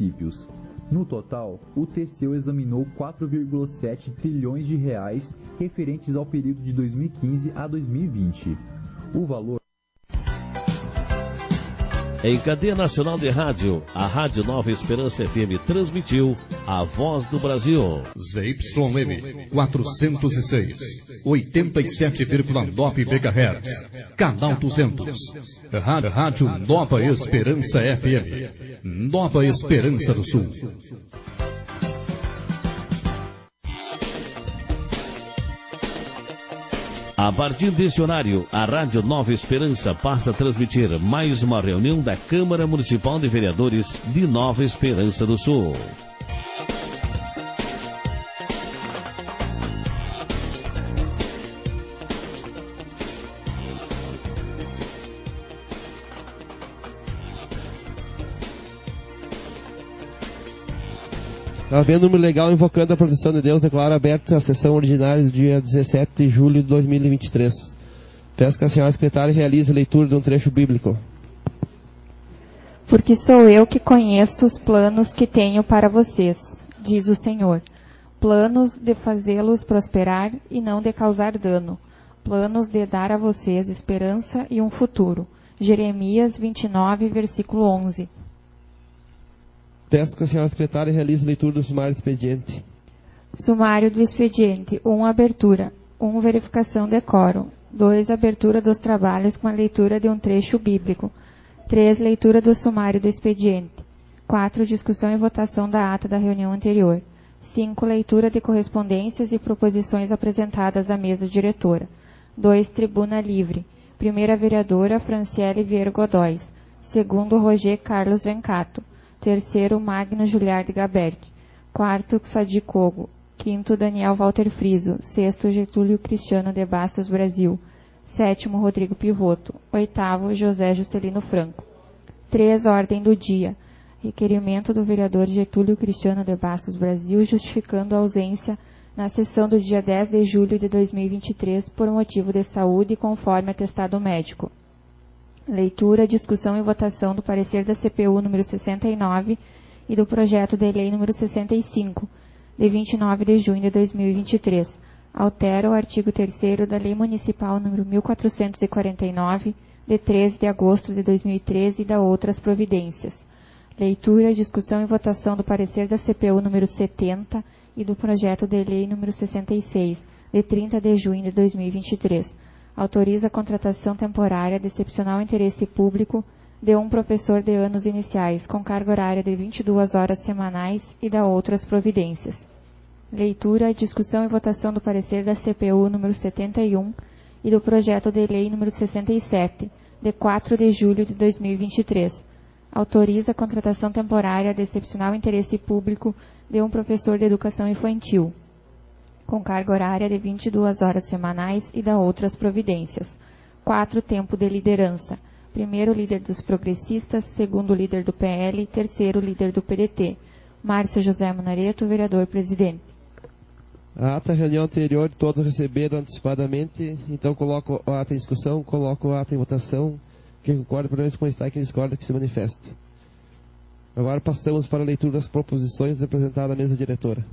municípios. No total, o TCU examinou 4,7 trilhões de reais referentes ao período de 2015 a 2020. O valor... Em cadeia nacional de rádio, a Rádio Nova Esperança FM transmitiu A Voz do Brasil. ZYM 406, 87,9 MHz, canal 200. Rádio Nova Esperança FM, Nova Esperança do Sul. A partir deste horário, a Rádio Nova Esperança passa a transmitir mais uma reunião da Câmara Municipal de Vereadores de Nova Esperança do Sul. Havendo número legal invocando a proteção de Deus, declaro aberta a sessão ordinária do dia 17 de julho de 2023. Peço que a senhora secretária realize a leitura de um trecho bíblico. Porque sou eu que conheço os planos que tenho para vocês, diz o Senhor. Planos de fazê-los prosperar e não de causar dano. Planos de dar a vocês esperança e um futuro. Jeremias 29, versículo 11. Peço que a senhora secretária realize a leitura do sumário do expediente. Sumário do expediente. 1. Abertura. 1. Verificação de quórum. 2. Abertura dos trabalhos com a leitura de um trecho bíblico. 3. Leitura do sumário do expediente. 4. Discussão e votação da ata da reunião anterior. 5. Leitura de correspondências e proposições apresentadas à mesa diretora. 2. Tribuna livre. Primeira vereadora Franciele Vieira Godóis. Segundo, Roger Carlos Vencato. Terceiro, Magno Juliard Gaberti. Quarto, Sadi Cogo. Quinto, Daniel Walter Friso. Sexto, Getúlio Cristiano de Bastos Brasil. Sétimo, Rodrigo Pivoto. Oitavo, José Juscelino Franco. 3. Ordem do dia. Requerimento do vereador Getúlio Cristiano de Bastos Brasil justificando a ausência na sessão do dia 10 de julho de 2023 por motivo de saúde conforme atestado médico. Leitura, discussão e votação do parecer da CPU número 69 e do projeto de lei número 65, de 29 de junho de 2023. Altera o artigo 3º da Lei Municipal número 1449, de 13 de agosto de 2013 e da outras providências. Leitura, discussão e votação do parecer da CPU número 70 e do projeto de lei número 66, de 30 de junho de 2023. Autoriza a contratação temporária de excepcional interesse público de um professor de anos iniciais, com carga horária de 22 horas semanais e da outras providências. Leitura, discussão e votação do parecer da CPU número 71 e do projeto de lei número 67, de 4 de julho de 2023. Autoriza a contratação temporária de excepcional interesse público de um professor de educação infantil, com carga horária de 22 horas semanais e da outras providências. 4. Tempo de liderança. Primeiro, líder dos progressistas. Segundo, líder do PL. Terceiro, líder do PDT. Márcio José Munareto, vereador-presidente. A ata da reunião anterior, todos receberam antecipadamente, então coloco a ata em discussão, coloco a ata em votação. Quem concorda, por menos constar, quem discorda, que se manifeste. Agora passamos para a leitura das proposições apresentadas à mesa diretora.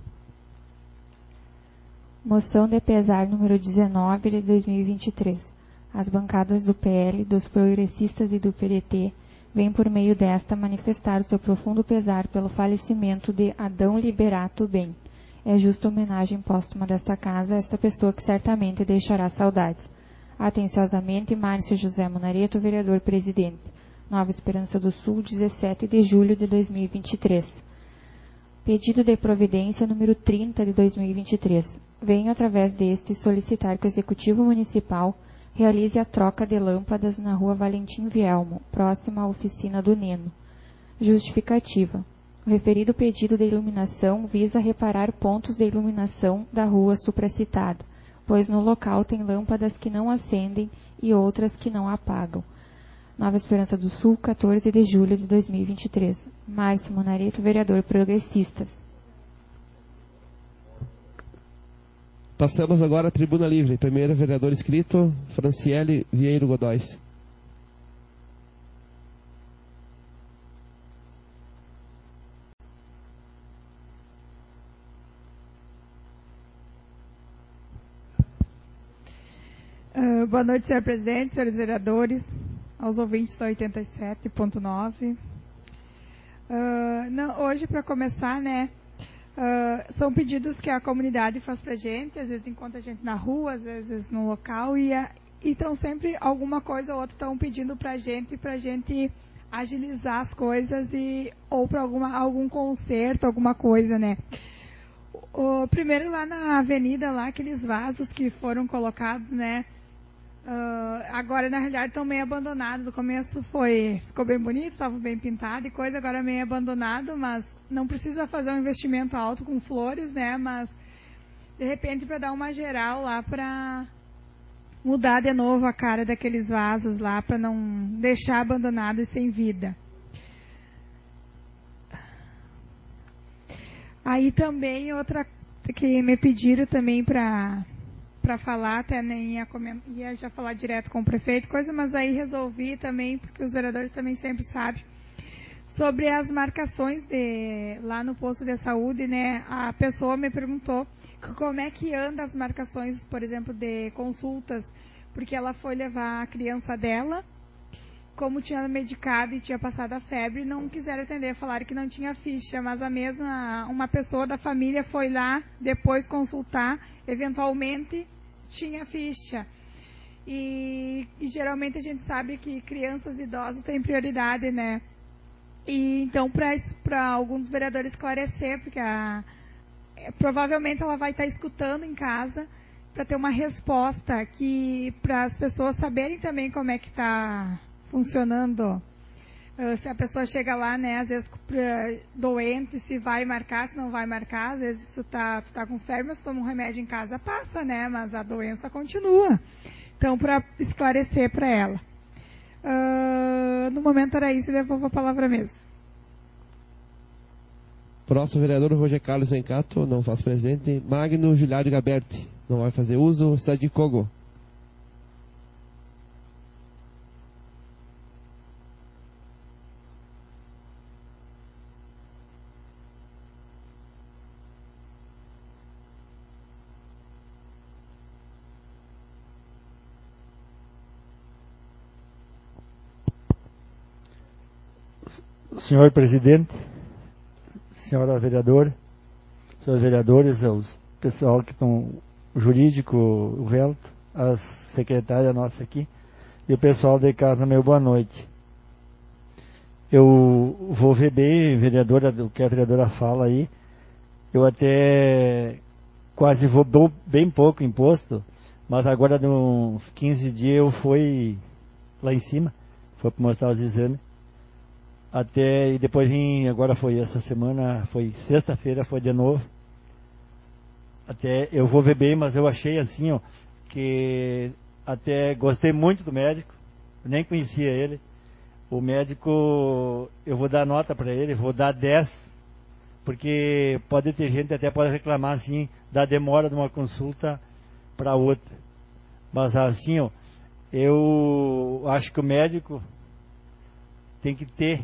Moção de pesar número 19 de 2023. As bancadas do PL, dos progressistas e do PDT vêm por meio desta manifestar o seu profundo pesar pelo falecimento de Adão Liberato Bem. É justa homenagem póstuma desta casa a esta pessoa que certamente deixará saudades. Atenciosamente, Márcio José Munareto, vereador-presidente. Nova Esperança do Sul, 17 de julho de 2023. Pedido de providência número 30 de 2023. Venho, através deste, solicitar que o Executivo Municipal realize a troca de lâmpadas na rua Valentim Vielmo, próxima à oficina do Neno. Justificativa. O referido pedido de iluminação visa reparar pontos de iluminação da rua supracitada, pois no local tem lâmpadas que não acendem e outras que não apagam. Nova Esperança do Sul, 14 de julho de 2023. Márcio Munareto, vereador progressistas. Passamos agora à tribuna livre. Primeiro, vereador inscrito, Franciele Vieira Godóis. Boa noite, senhor presidente, senhores vereadores, aos ouvintes da 87.9. Hoje, para começar, né, são pedidos que a comunidade faz para a gente, às vezes encontra a gente na rua, às vezes no local, e então sempre alguma coisa ou outra estão pedindo para a gente agilizar as coisas ou para algum conserto, alguma coisa, né. Primeiro lá na avenida, lá aqueles vasos que foram colocados, né, agora na realidade estão meio abandonados. No começo ficou bem bonito, estava bem pintado e coisa, agora meio abandonado, mas não precisa fazer um investimento alto com flores, né, mas de repente para dar uma geral lá, para mudar de novo a cara daqueles vasos lá, para não deixar abandonado e sem vida. Aí também outra que me pediram também para falar, até nem ia já falar direto com o prefeito, coisa, mas aí resolvi também, porque os vereadores também sempre sabem, sobre as marcações lá no posto de saúde, né? A pessoa me perguntou como é que anda as marcações, por exemplo, de consultas, porque ela foi levar a criança dela, como tinha medicado e tinha passado a febre, não quiseram atender, falaram que não tinha ficha, mas uma pessoa da família foi lá depois consultar, eventualmente tinha ficha. E geralmente a gente sabe que crianças e idosos têm prioridade, né? E então, para alguns vereadores esclarecer, porque provavelmente ela vai estar escutando em casa, para ter uma resposta para as pessoas saberem também como é que está funcionando. Se a pessoa chega lá, né, às vezes doente, se vai marcar, se não vai marcar, às vezes tu tá com febre, mas toma um remédio em casa, passa, né, mas a doença continua. Então, para esclarecer para ela. No momento era isso, e devolvo a palavra mesmo. Próximo vereador, Roger Carlos Zencato, não faz presente. Magno Giuliardi Gaberti, não vai fazer uso. Sadi Kogo. Senhor presidente, senhora vereadora, senhores vereadores, os pessoal que estão, o jurídico, o Velto, as secretárias nossas aqui, e o pessoal de casa, meu boa noite. Eu vou ver bem, vereadora, o que a vereadora fala aí, eu até quase dou bem pouco imposto, mas agora de uns 15 dias eu fui lá em cima, foi para mostrar os exames. E depois agora foi essa semana, foi sexta-feira, foi de novo. Até eu vou ver bem, mas eu achei assim, ó, que até gostei muito do médico, nem conhecia ele. O médico, eu vou dar nota para ele, vou dar 10, porque pode ter gente até pode reclamar assim da demora de uma consulta para outra. Mas assim, ó, eu acho que o médico tem que ter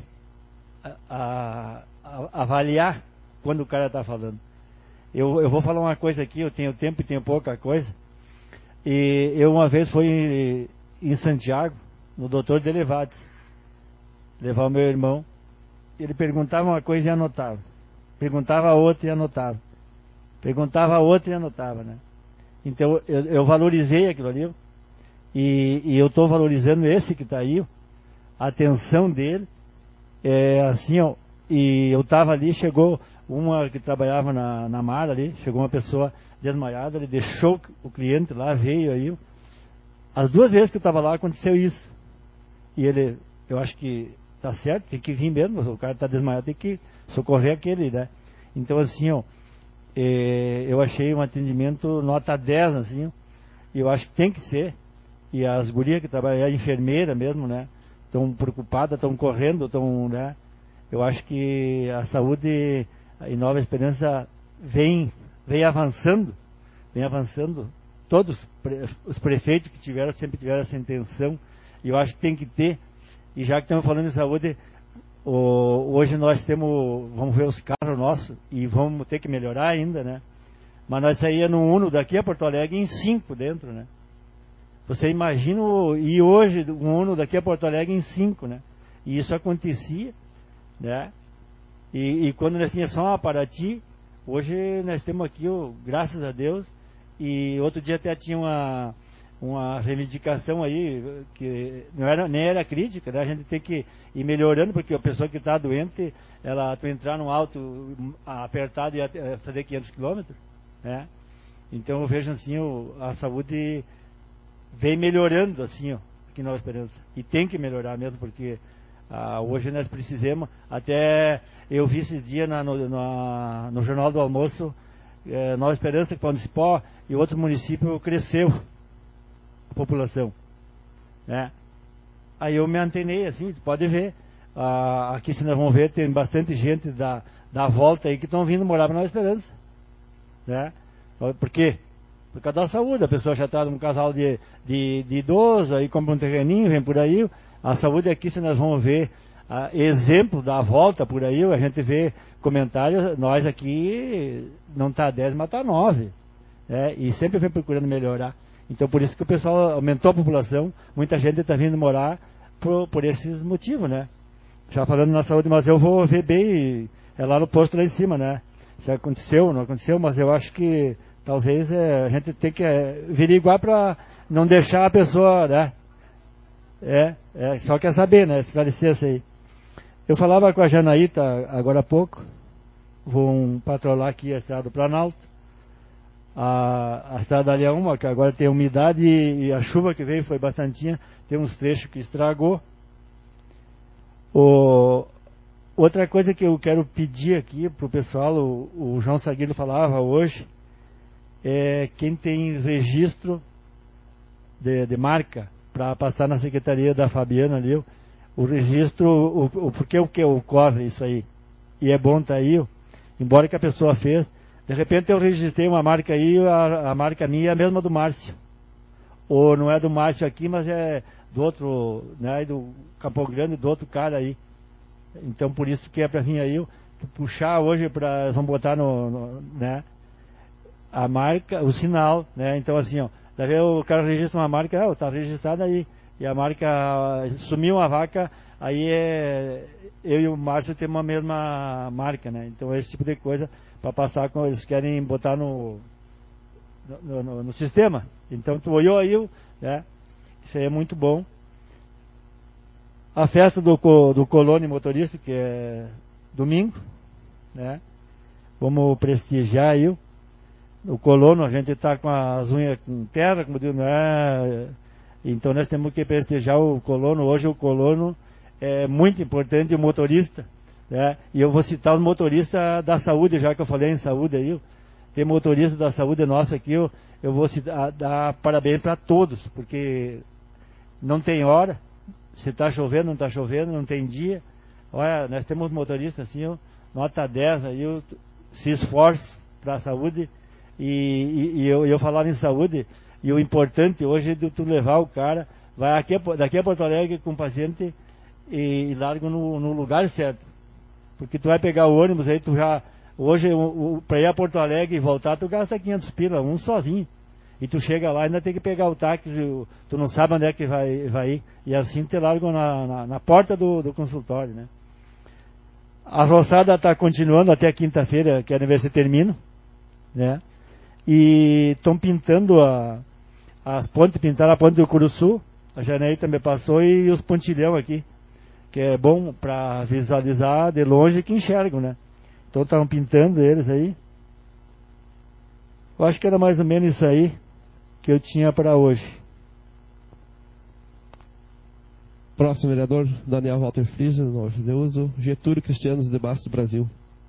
avaliar quando o cara está falando. Eu vou falar uma coisa aqui, eu tenho tempo e tenho pouca coisa. E eu uma vez fui em Santiago, no doutor Delevates, levar o meu irmão. Ele perguntava uma coisa e anotava. Perguntava outra e anotava. Perguntava outra e anotava, né? Então eu valorizei aquilo ali. E eu estou valorizando esse que está aí, a atenção dele. Assim, ó, e eu estava ali, chegou uma que trabalhava na Mara ali, chegou uma pessoa desmaiada, ele deixou o cliente lá, veio aí. As 2 vezes que eu estava lá aconteceu isso. E ele, eu acho que tá certo, tem que vir mesmo, o cara está desmaiado, tem que socorrer aquele, né? Então assim, ó, eu achei um atendimento nota 10, assim, ó, e eu acho que tem que ser. E as gurias que trabalham, a enfermeira mesmo, né? Estão preocupadas, estão correndo, né? Eu acho que a saúde em Nova Esperança vem avançando, todos os prefeitos que sempre tiveram essa intenção, e eu acho que tem que ter. E já que estamos falando de saúde, hoje nós vamos ver os carros nossos, e vamos ter que melhorar ainda, né? Mas nós saíamos no Uno daqui a Porto Alegre em 5 dentro, né? Você imagina, e hoje, um ano daqui a Porto Alegre em 5, né? E isso acontecia, né? E quando nós tínhamos só uma Paraty, hoje nós temos aqui, graças a Deus, e outro dia até tinha uma reivindicação aí, que nem era crítica, né? A gente tem que ir melhorando, porque a pessoa que está doente, tu entrar num auto apertado e fazer 500 quilômetros, né? Então eu vejo assim, a saúde vem melhorando assim, aqui na Nova Esperança. E tem que melhorar mesmo, porque hoje nós precisamos, até eu vi esses dias no Jornal do Almoço, Nova Esperança, que é municipal, e outro município cresceu a população, né? Aí eu me antenei assim, pode ver, aqui se nós vamos ver, tem bastante gente da volta aí que estão vindo morar para Nova Esperança, né? Por quê? Por causa da saúde, a pessoa já está num casal de idoso, aí compra um terreninho, vem por aí. A saúde aqui, se nós vamos ver exemplo da volta por aí, a gente vê comentários, nós aqui não está 10, mas está 9. Né? E sempre vem procurando melhorar. Então por isso que o pessoal aumentou a população, muita gente está vindo morar por esses motivos, né? Já falando na saúde, mas eu vou ver bem, é lá no posto lá em cima, né? Se aconteceu, não aconteceu, mas eu acho que talvez a gente tem que averiguar para não deixar a pessoa, né? Só quer saber, né? Esclarecer isso aí. Eu falava com a Janaíta agora há pouco, vou patrolar aqui a estrada do Planalto, a estrada ali é uma, que agora tem umidade e a chuva que veio foi bastantinha, tem uns trechos que estragou. Outra coisa que eu quero pedir aqui pro pessoal, o João Saguilo falava hoje, quem tem registro de marca para passar na secretaria da Fabiana ali, o registro, porque o que ocorre isso aí, e é bom tá aí, embora que a pessoa fez, de repente eu registrei uma marca aí, a marca minha é a mesma do Márcio, ou não é do Márcio aqui, mas é do outro, né, do Campo Grande, do outro cara aí, então por isso que é para vir aí, puxar hoje, vamos botar né, a marca, o sinal, né? Então assim, daí o cara registra uma marca, está registrada aí, e a marca sumiu uma vaca, aí eu e o Márcio temos a mesma marca, né? Então esse tipo de coisa para passar com eles querem botar no sistema. Então tu olhou aí, né? Isso aí é muito bom. A festa do Colônia Motorista, que é domingo, né? Vamos prestigiar aí. O colono, a gente está com as unhas com terra, como diz, né? Então nós temos que prestigiar o colono. Hoje o colono é muito importante, o motorista, né? E eu vou citar os motoristas da saúde, já que eu falei em saúde aí. Tem motorista da saúde nossa aqui, eu vou dar parabéns para todos, porque não tem hora, se está chovendo, não está chovendo, não tem dia. Olha, nós temos motoristas assim, nota 10 aí, se esforçam para a saúde. E eu falava em saúde, e o importante hoje é tu levar o cara, vai daqui a Porto Alegre com o paciente e larga no lugar certo. Porque tu vai pegar o ônibus aí, hoje para ir a Porto Alegre e voltar, tu gasta 500 pila, um sozinho. E tu chega lá e ainda tem que pegar o táxi, tu não sabe onde é que vai ir. E assim te largam na porta do consultório, né? A roçada está continuando até quinta-feira, querem ver se termina, né? E estão pintando as pontes, pintaram a ponte do Curuçu, a Janeiro também passou, e os pontilhão aqui, que é bom para visualizar de longe que enxergam, né? Então estavam pintando eles aí. Eu acho que era mais ou menos isso aí que eu tinha para hoje. Próximo vereador, Daniel Walter Friesen, Nova Deuso, Getúlio Cristianos de Bastos do Brasil.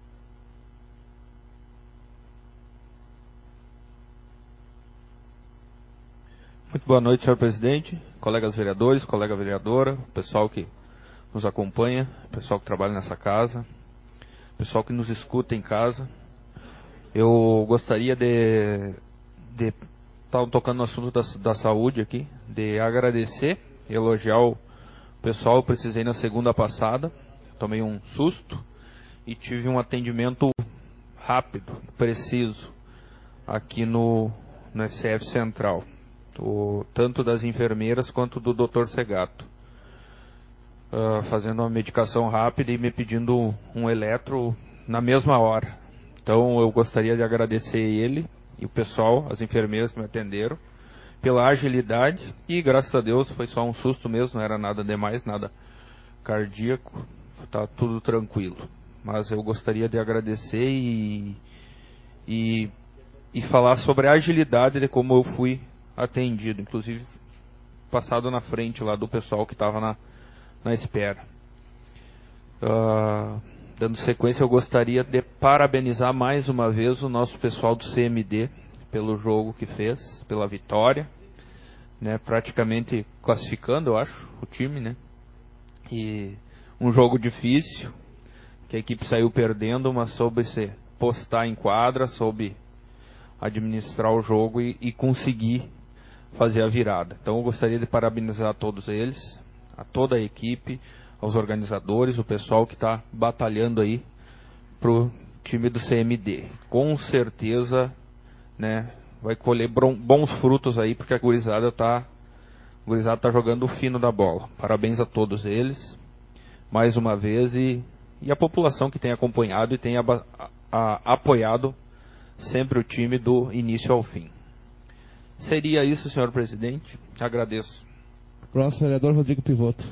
Muito boa noite, senhor presidente, colegas vereadores, colega vereadora, pessoal que nos acompanha, pessoal que trabalha nessa casa, pessoal que nos escuta em casa. Eu gostaria de estar tocando no assunto da saúde aqui, de agradecer e elogiar o pessoal. Eu precisei na segunda passada, tomei um susto e tive um atendimento rápido, preciso, aqui no SF Central. tanto das enfermeiras quanto do Dr. Segato, fazendo uma medicação rápida e me pedindo um eletro na mesma hora. Então eu gostaria de agradecer ele e o pessoal, as enfermeiras que me atenderam, pela agilidade, e graças a Deus foi só um susto mesmo, não era nada demais, nada cardíaco, está tudo tranquilo. Mas eu gostaria de agradecer e falar sobre a agilidade de como eu fui atendido, inclusive passado na frente lá do pessoal que estava na espera. Dando sequência, eu gostaria de parabenizar mais uma vez o nosso pessoal do CMD pelo jogo que fez, pela vitória, né, praticamente classificando, eu acho, o time, né? E um jogo difícil, que a equipe saiu perdendo, mas soube se postar em quadra, soube administrar o jogo e conseguir fazer a virada. Então eu gostaria de parabenizar a todos eles, a toda a equipe, aos organizadores, o pessoal que está batalhando aí pro time do CMD. Com certeza, né, vai colher bons frutos aí, porque a gurizada tá jogando o fino da bola. Parabéns a todos eles, mais uma vez, e a população que tem acompanhado e tem apoiado sempre o time do início ao fim. Seria isso, senhor presidente. Agradeço. Próximo vereador Rodrigo Pivoto.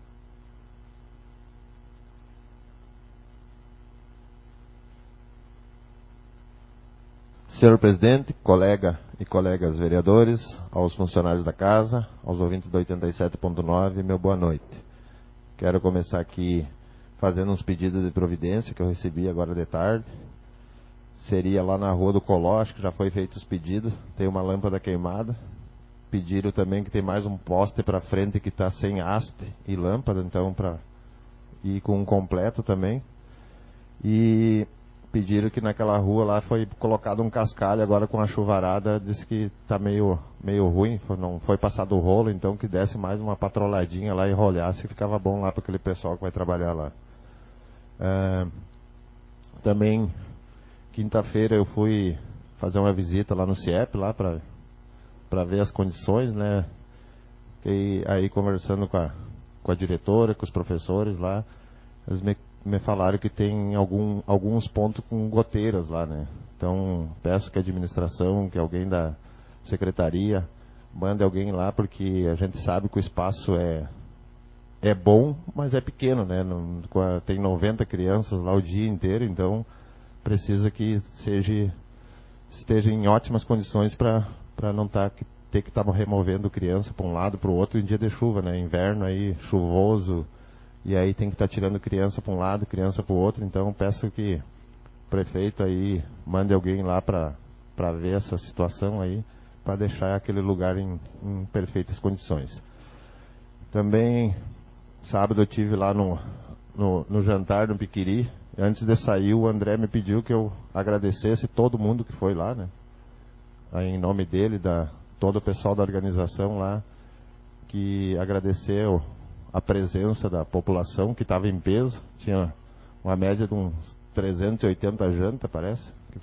Senhor presidente, colega e colegas vereadores, aos funcionários da casa, aos ouvintes da 87.9, meu boa noite. Quero começar aqui fazendo uns pedidos de providência que eu recebi agora de tarde. Seria lá na Rua do Coló, acho que já foi feito os pedidos, tem uma lâmpada queimada. Pediram também que tem mais um poste para frente que está sem haste e lâmpada, então para ir com um completo também. E pediram que naquela rua lá foi colocado um cascalho, agora com a chuvarada, disse que está meio ruim, não foi passado o rolo, então que desse mais uma patroladinha lá e rolhasse, ficava bom lá para aquele pessoal que vai trabalhar lá. Também, quinta-feira eu fui fazer uma visita lá no CIEP, lá para ver as condições, né? E aí conversando com a diretora, com os professores lá, eles me falaram que tem alguns pontos com goteiras lá, né? Então, peço que a administração, que alguém da secretaria, mande alguém lá, porque a gente sabe que o espaço é bom, mas é pequeno, né? Tem 90 crianças lá o dia inteiro, então precisa que esteja em ótimas condições para não ter que estar removendo criança para um lado, para o outro em dia de chuva, né? Inverno aí, chuvoso, e aí tem que estar tirando criança para um lado, criança para o outro. Então peço que o prefeito aí mande alguém lá para ver essa situação aí, para deixar aquele lugar em perfeitas condições. Também, sábado eu tive lá no jantar no Piquiri. Antes de sair, o André me pediu que eu agradecesse todo mundo que foi lá, né? Aí, em nome dele, todo o pessoal da organização lá, que agradeceu a presença da população que estava em peso. Tinha uma média de uns 380 jantas, parece, que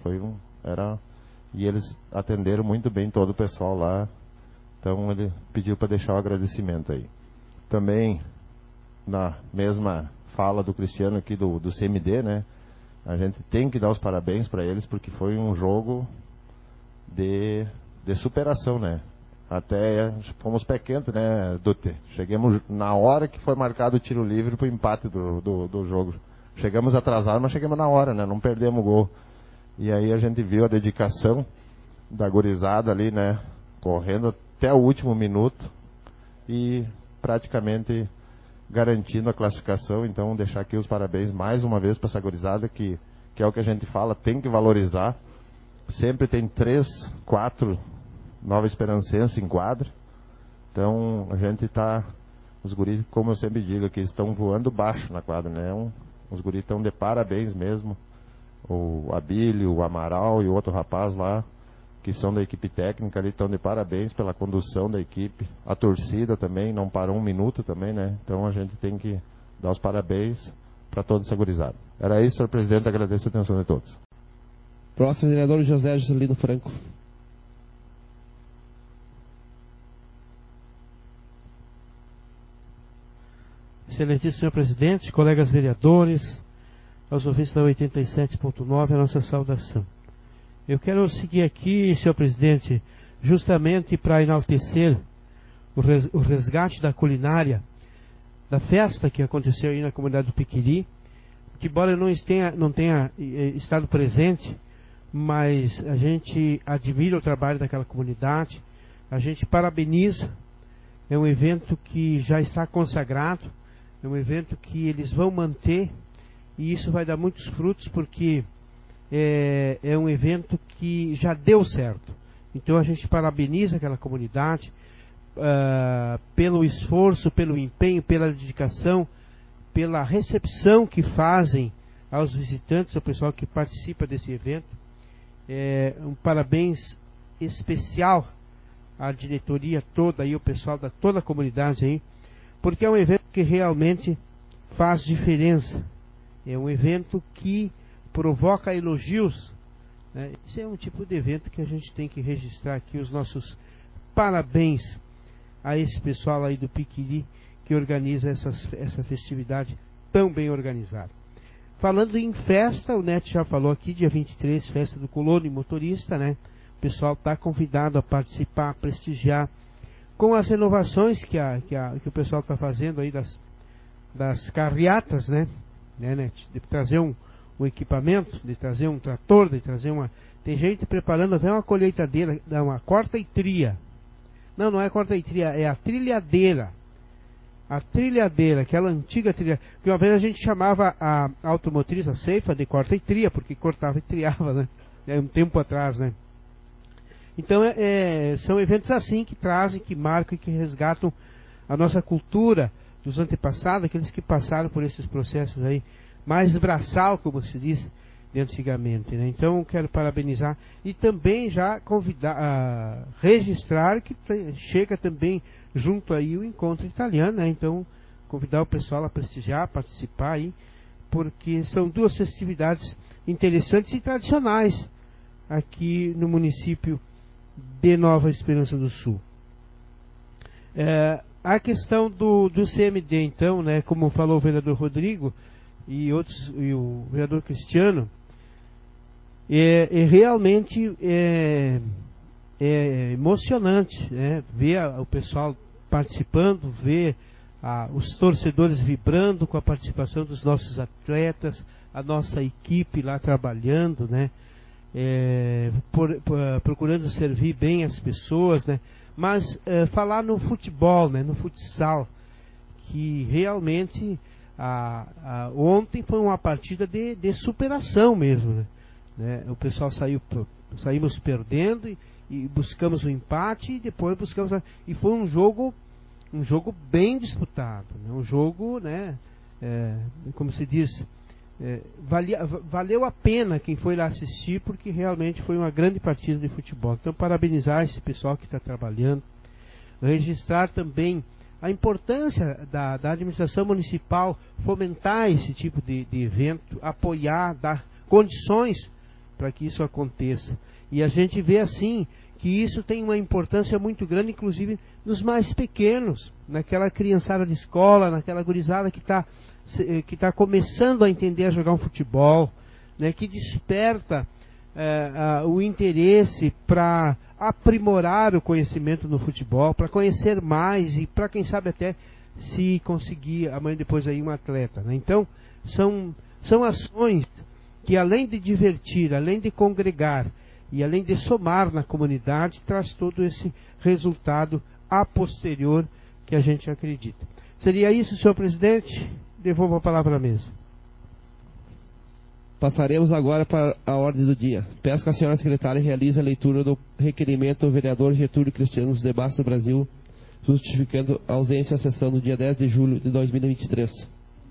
e eles atenderam muito bem todo o pessoal lá. Então ele pediu para deixar o agradecimento aí. Também, na mesma fala do Cristiano aqui do CMD, né? A gente tem que dar os parabéns para eles, porque foi um jogo de superação, né? Até fomos pé quente, né, Dutte? Chegamos na hora que foi marcado o tiro livre pro empate do jogo. Chegamos atrasados, mas chegamos na hora, né? Não perdemos o gol. E aí a gente viu a dedicação da gurizada ali, né? Correndo até o último minuto e praticamente garantindo a classificação. Então, deixar aqui os parabéns mais uma vez para essa gurizada, que é o que a gente fala, tem que valorizar. Sempre tem 3, 4 Nova Esperancense em quadra. Então a gente os guris, como eu sempre digo aqui, estão voando baixo na quadra, né? Os guris estão de parabéns mesmo. O Abílio, o Amaral e o outro rapaz lá, que são da equipe técnica ali, estão de parabéns pela condução da equipe. A torcida também não parou um minuto também, né? Então a gente tem que dar os parabéns para toda essa gurizada. Era isso, senhor presidente, agradeço a atenção de todos. Próximo vereador José Juscelino Franco. Excelentíssimo senhor presidente, colegas vereadores, aos ouvintes da 87.9, a nossa saudação. Eu quero seguir aqui, senhor presidente, justamente para enaltecer o resgate da culinária, da festa que aconteceu aí na comunidade do Piquiri, que embora eu não tenha estado presente, mas a gente admira o trabalho daquela comunidade, a gente parabeniza, é um evento que já está consagrado, é um evento que eles vão manter, e isso vai dar muitos frutos, porque é um evento que já deu certo. Então a gente parabeniza aquela comunidade pelo esforço, pelo empenho, pela dedicação, pela recepção que fazem aos visitantes, ao pessoal que participa desse evento. Um parabéns especial à diretoria toda e ao pessoal da toda a comunidade aí, porque é um evento que realmente faz diferença. É um evento que provoca elogios, né? Esse é um tipo de evento que a gente tem que registrar aqui os nossos parabéns a esse pessoal aí do Piquiri que organiza essa festividade tão bem organizada. Falando em festa, o Neto já falou aqui, dia 23, festa do colono e motorista, né? O pessoal está convidado a participar, a prestigiar, com as renovações que o pessoal está fazendo aí das carreatas, né? Neto? De trazer um equipamento, de trazer um trator, de trazer uma... Tem gente preparando até uma colheitadeira, uma corta e tria. Não é corta e tria, é a trilhadeira. A trilhadeira, aquela antiga trilha, que uma vez a gente chamava a automotriz, a ceifa, de corta e tria, porque cortava e triava, né? Um tempo atrás, né? Então são eventos assim que trazem, que marcam e que resgatam a nossa cultura dos antepassados, aqueles que passaram por esses processos aí, mais braçal, como se diz de antigamente, né? Então quero parabenizar e também já convidar, registrar que chega também junto aí o encontro italiano, né? Então convidar o pessoal a prestigiar, a participar aí, porque são duas festividades interessantes e tradicionais aqui no município de Nova Esperança do Sul. A questão do CMD, então, né, como falou o vereador Rodrigo e o vereador Cristiano, realmente é emocionante, né, ver o pessoal participando, ver os torcedores vibrando com a participação dos nossos atletas, a nossa equipe lá trabalhando, né, procurando servir bem as pessoas, né, mas falar no futebol, né, no futsal, que realmente ontem foi uma partida de superação mesmo, né? O pessoal saímos perdendo e buscamos o empate e depois e foi um jogo bem disputado, né? Um jogo, né, como se diz, valeu a pena quem foi lá assistir, porque realmente foi uma grande partida de futebol. Então parabenizar esse pessoal que está trabalhando, registrar também a importância da administração municipal fomentar esse tipo de evento, apoiar, dar condições para que isso aconteça. E a gente vê assim que isso tem uma importância muito grande, inclusive nos mais pequenos, naquela criançada de escola, naquela gurizada que está começando a entender a jogar um futebol, né, que desperta o interesse para aprimorar o conhecimento no futebol, para conhecer mais e para, quem sabe, até se conseguir amanhã depois aí um atleta, né? Então são ações que, além de divertir, além de congregar e além de somar na comunidade, traz todo esse resultado a posterior que a gente acredita. Seria isso, senhor presidente? Devolvo a palavra à mesa. Passaremos agora para a ordem do dia. Peço que a senhora secretária realize a leitura do requerimento do vereador Getúlio Cristiano dos Debates do Brasil, justificando a ausência à sessão do dia 10 de julho de 2023.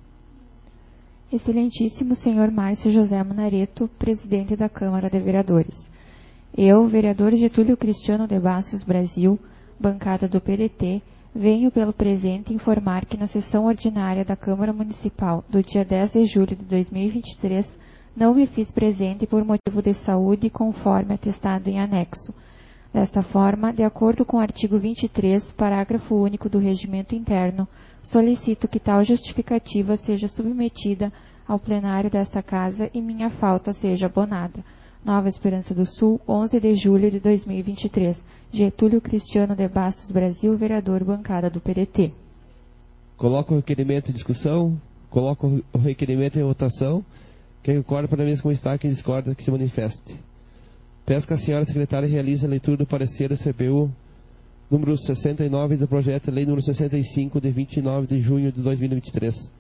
Excelentíssimo senhor Márcio José Munareto, presidente da Câmara de Vereadores. Eu, vereador Getúlio Cristiano de Bastos Brasil, bancada do PDT, venho pelo presente informar que na sessão ordinária da Câmara Municipal do dia 10 de julho de 2023 não me fiz presente por motivo de saúde, conforme atestado em anexo. Desta forma, de acordo com o artigo 23, parágrafo único do Regimento Interno, Solicito que tal justificativa seja submetida ao plenário desta Casa e minha falta seja abonada. Nova Esperança do Sul, 11 de julho de 2023. Getúlio Cristiano de Bastos Brasil, vereador, bancada do PDT. Coloco o requerimento em discussão. Coloco o requerimento em votação. Quem concorda para a mesa como está, quem discorda, que se manifeste. Peço que a senhora secretária realize a leitura do parecer da CPU número 69 do projeto de lei número 65 de 29 de junho de 2023.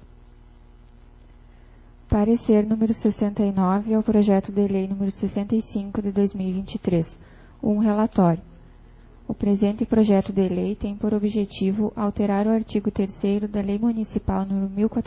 Parecer número 69 ao projeto de lei número 65 de 2023. Relatório. O presente projeto de lei tem por objetivo alterar o artigo 3º da Lei Municipal número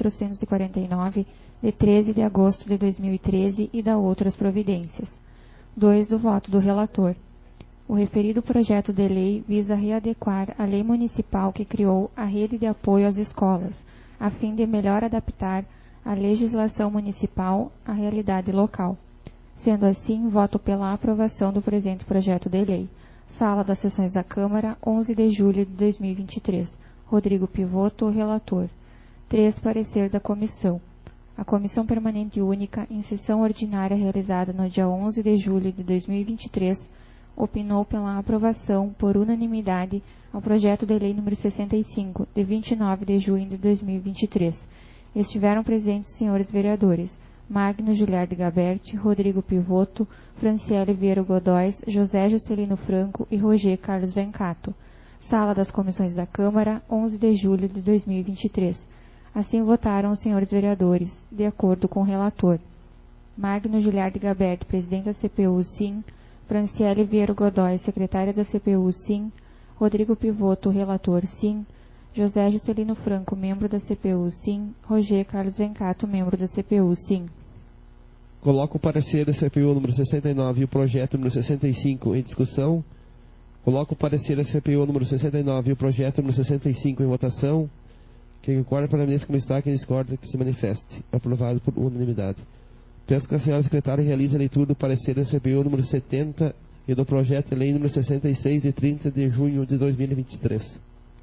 1449, de 13 de agosto de 2013 e da outras providências. 2. Do voto do relator. O referido projeto de lei visa readequar a lei municipal que criou a rede de apoio às escolas, a fim de melhor adaptar a legislação municipal à realidade local. Sendo assim, voto pela aprovação do presente projeto de lei. Sala das Sessões da Câmara, 11 de julho de 2023. Rodrigo Pivotto, relator. 3. Parecer da Comissão. A Comissão Permanente Única, em sessão ordinária realizada no dia 11 de julho de 2023, opinou pela aprovação, por unanimidade, ao projeto de lei número 65, de 29 de junho de 2023. Estiveram presentes os senhores vereadores Magno Giliardi Gaberti, Rodrigo Pivotto, Franciele Vieira Godóis, José Juscelino Franco e Roger Carlos Vencato. Sala das Comissões da Câmara, 11 de julho de 2023. Assim votaram os senhores vereadores, de acordo com o relator. Magno Giliardi Gaberti, presidente da CPU, sim. Franciele Vieira Godóis, secretária da CPU, sim. Rodrigo Pivotto, relator, sim. José Juscelino Franco, membro da CPU, sim. Roger Carlos Vencato, membro da CPU, sim. Coloco o parecer da CPU número 69 e o projeto número 65 em discussão. Coloco o parecer da CPU número 69 e o projeto número 65 em votação. Quem concorda para a mesa como está, quem discorda, que se manifeste. Aprovado por unanimidade. Peço que a senhora secretária realize a leitura do parecer da CPU número 70 e do projeto de lei número 66 de 30 de junho de 2023.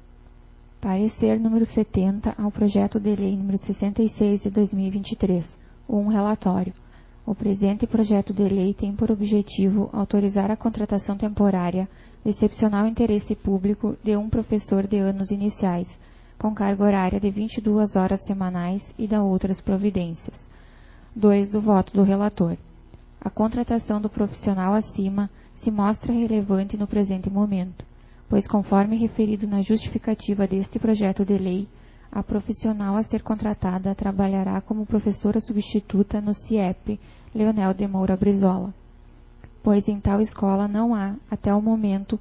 Parecer número 70 ao projeto de lei número 66 de 2023. Relatório. O presente projeto de lei tem por objetivo autorizar a contratação temporária de excepcional interesse público de um professor de anos iniciais, com carga horária de 22 horas semanais e da outras providências. 2. Do voto do relator. A contratação do profissional acima se mostra relevante no presente momento, pois, conforme referido na justificativa deste projeto de lei, a profissional a ser contratada trabalhará como professora substituta no CIEP Leonel de Moura Brizola, pois em tal escola não há, até o momento,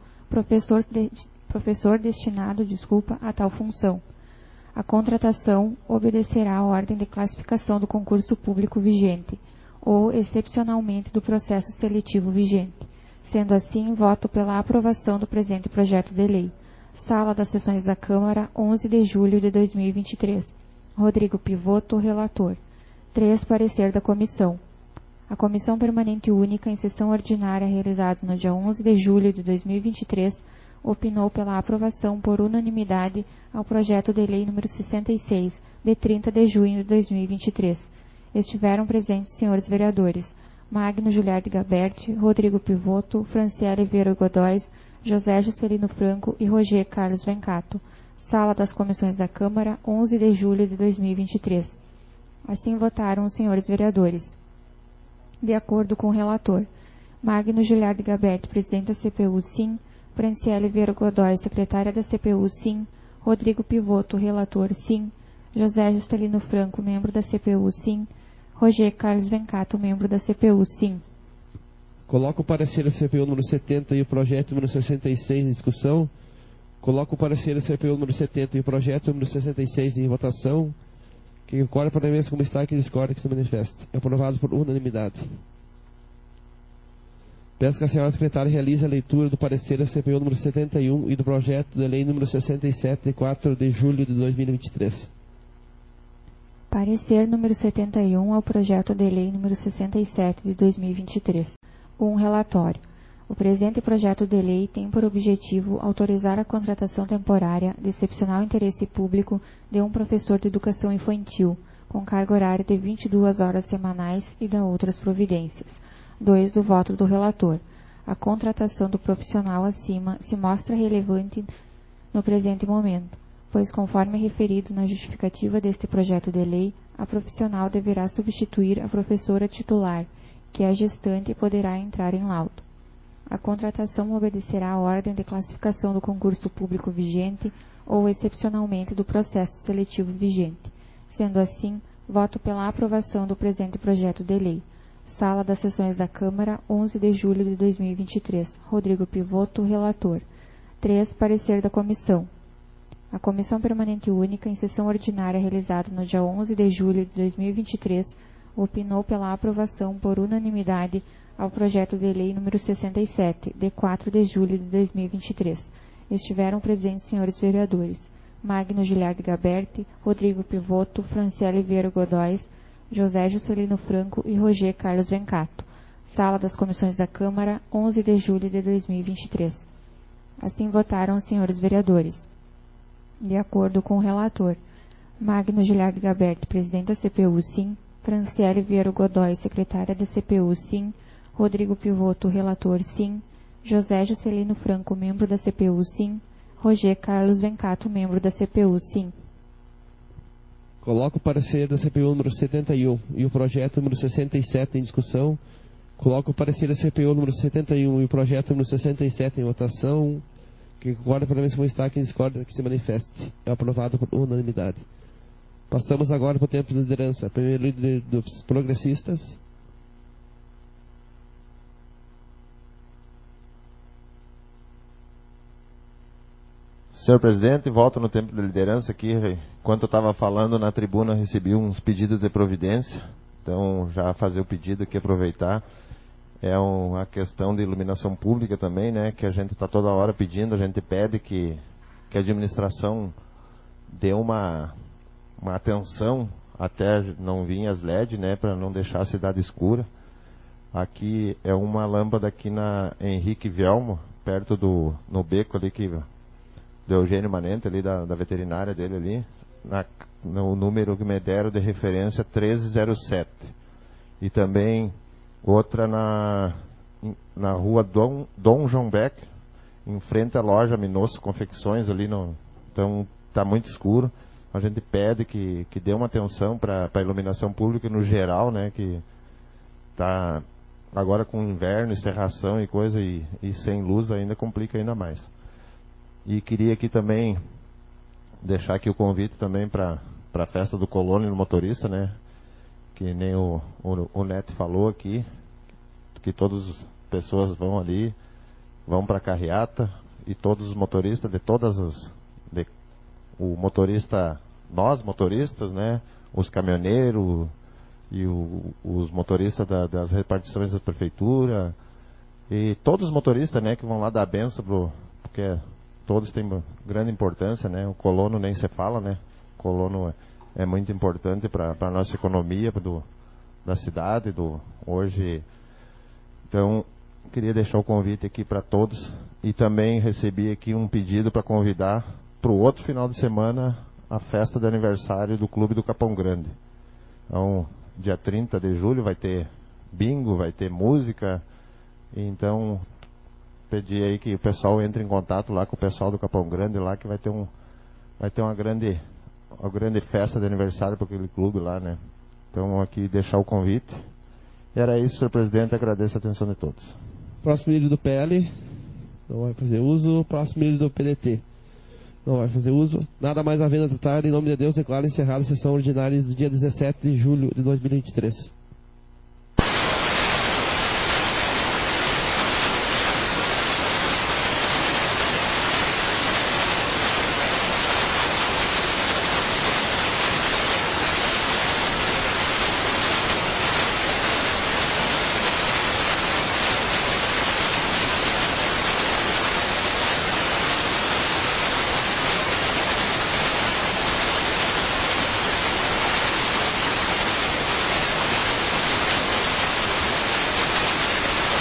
professor destinado a tal função. A contratação obedecerá à ordem de classificação do concurso público vigente, ou, excepcionalmente, do processo seletivo vigente. Sendo assim, voto pela aprovação do presente projeto de lei. Sala das Sessões da Câmara, 11 de julho de 2023. Rodrigo Pivotto, relator. 3. Parecer da Comissão. A Comissão Permanente Única, em sessão ordinária realizada no dia 11 de julho de 2023, opinou pela aprovação por unanimidade ao projeto de lei número 66, de 30 de junho de 2023. Estiveram presentes os senhores vereadores Magno Giliardi Gaberti, Rodrigo Pivotto, Franciele Vieira Godóis, José Juscelino Franco e Roger Carlos Vencato. Sala das Comissões da Câmara, 11 de julho de 2023. Assim votaram os senhores vereadores. De acordo com o relator, Magno Giliardi Gaberti, presidente da CPU, sim. Franciele Vieira Godóis, secretária da CPU, sim. Rodrigo Pivotto, relator, sim. José Juscelino Franco, membro da CPU, sim. Roger Carlos Vencato, membro da CPU, sim. Coloco o parecer da CPU número 70 e o projeto número 66 em discussão. Coloco o parecer da CPU número 70 e o projeto número 66 em votação. Quem concorda para a mesa como está, quem discorda, que se manifeste. Aprovado por unanimidade. Peço que a senhora secretária realize a leitura do parecer da CPU número 71 e do projeto de lei número 67, de 4 de julho de 2023. Parecer número 71 ao projeto de lei número 67 de 2023. Relatório. O presente projeto de lei tem por objetivo autorizar a contratação temporária de excepcional interesse público de um professor de educação infantil, com carga horária de 22 horas semanais e da outras providências. 2. Do voto do relator. A contratação do profissional acima se mostra relevante no presente momento, pois, conforme referido na justificativa deste projeto de lei, a profissional deverá substituir a professora titular, que é gestante e poderá entrar em laudo. A contratação obedecerá à ordem de classificação do concurso público vigente ou, excepcionalmente, do processo seletivo vigente. Sendo assim, voto pela aprovação do presente projeto de lei. Sala das Sessões da Câmara, 11 de julho de 2023. Rodrigo Pivotto, relator. 3. Parecer da Comissão. A Comissão Permanente Única, em sessão ordinária realizada no dia 11 de julho de 2023, opinou pela aprovação por unanimidade ao projeto de lei número 67, de 4 de julho de 2023. Estiveram presentes senhores vereadores Magno Giliardi Gaberti, Rodrigo Pivotto, Franciele Vieira Godóis, José Juscelino Franco e Roger Carlos Vencato. Sala das Comissões da Câmara, 11 de julho de 2023. Assim votaram os senhores vereadores. De acordo com o relator, Magno Giliardi Gaberti, presidente da CPU, sim. Franciele Vieira Godóis, secretária da CPU, sim. Rodrigo Pivotto, relator, sim. José Juscelino Franco, membro da CPU, sim. Roger Carlos Vencato, membro da CPU, sim. Coloco o parecer da CPU número 71 e o projeto número 67 em discussão. Coloco o parecer da CPU número 71 e o projeto número 67 em votação. Quem concorda, pelo menos, está. Quem discorda, que se manifeste. É aprovado por unanimidade. Passamos agora para o tempo de liderança. Primeiro líder dos progressistas. Senhor presidente, volto no tempo de liderança aqui. Enquanto eu estava falando na tribuna, recebi uns pedidos de providência. Então, já fazer o pedido aqui, aproveitar. É uma questão de iluminação pública também, né? Que a gente está toda hora pedindo, a gente pede que a administração dê uma atenção até não vir as LED, né? Para não deixar a cidade escura. Aqui é uma lâmpada aqui na Henrique Velmo, perto no beco ali que... do Eugênio Manente, ali da veterinária dele ali, no número que me deram de referência 1307. E também outra na rua Dom João Beck, em frente à loja Minosso Confecções ali, então está muito escuro. A gente pede que dê uma atenção para a iluminação pública no geral, né, que está agora com inverno, serração e coisa, e sem luz ainda complica ainda mais. E queria aqui também deixar aqui o convite também para a festa do Colono no motorista, né? Que nem o Neto falou aqui, que todas as pessoas vão ali, vão para a carreata, e todos os motoristas, o motorista, nós motoristas, né? Os caminhoneiros e os motoristas das repartições da prefeitura, e todos os motoristas, né? Que vão lá dar a benção porque todos têm grande importância, né? O colono nem se fala, né? O colono é muito importante para a nossa economia da cidade, hoje. Então, queria deixar o convite aqui para todos, e também recebi aqui um pedido para convidar para o outro final de semana a festa de aniversário do Clube do Capão Grande. Então, dia 30 de julho vai ter bingo, vai ter música, então pedir aí que o pessoal entre em contato lá com o pessoal do Capão Grande lá, que vai ter uma grande festa de aniversário para aquele clube lá, né? Então aqui deixar o convite. E era isso, senhor presidente, agradeço a atenção de todos. Próximo líder do PL não vai fazer uso. Próximo líder do PDT não vai fazer uso. Nada mais havendo a tratar, em nome de Deus, declaro encerrada a sessão ordinária do dia 17 de julho de 2023.